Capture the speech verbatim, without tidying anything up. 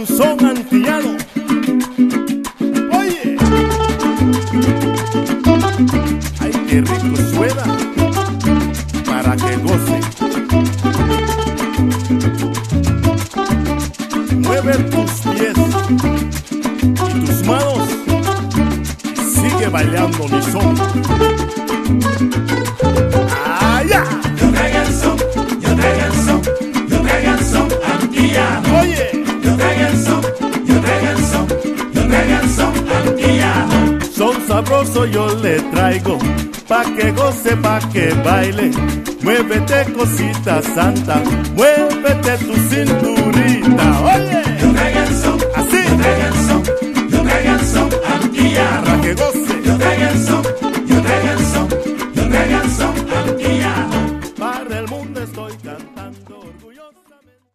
un son antillano. Oye, ay, qué rico suena, para que goce. Mueve tus pies y tus manos y sigue bailando mi son. ¡Ah, ya! Yo traigo el son, yo traigo el son, yo traigo el son antillano. Oye, Yo traigo el son, yo traigo el son, yo traigo el son antillano. son sabroso yo le traigo, pa' que goce, pa' que baile. Muévete cosita santa, muévete tu cinturita. Oye, Yo traigo el son, así, yo traigo el son, yo traigo el son antillano. para que goce. Yo traigo el son, yo traigo el son, yo traigo el son antillano. Para el mundo estoy cantando orgulloso.